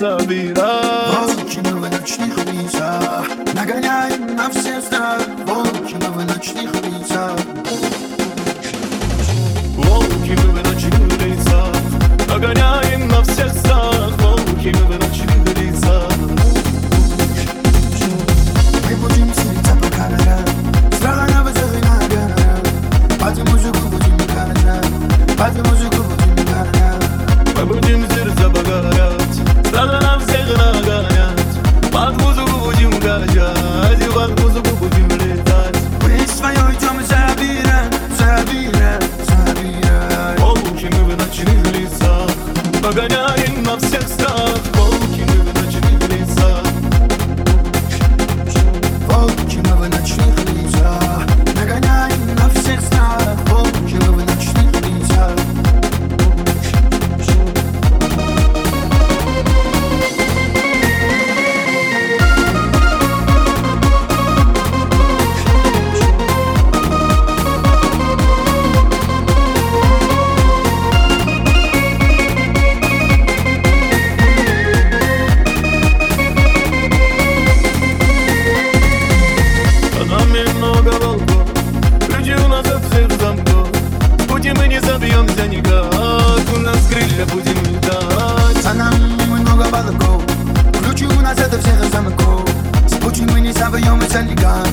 собирать. Волки мы в ночных лицах, нагоняем на все страх. Волки мы в ночных лицах. Волки мы в ночных лицах, нагоняем на всех страх. Волки мы в ночных лицах. Мы будем селиться по камерам, страха на высокой нагорам. Под музыку будем горожать, под музыку будем горожать. Мы будем сердца погорать, страха на всех нагонять. Под музыку будем горожать, и под музыку будем летать. Мы свое идем и забираем, забираем, забираем. Волки мы в ночных лицах, нагоняем на всех страх. Волки мы в ночных лицах. Волки мы в ночных лицах, нагоняем на всех страх. Волки мы в ночных лицах. Много волков, ключи у нас от всех замков. В пути мы не забьемся никак, у нас крылья будем летать. За нами много балков, ключи у нас от всех замков. С пути мы не забьемся никак,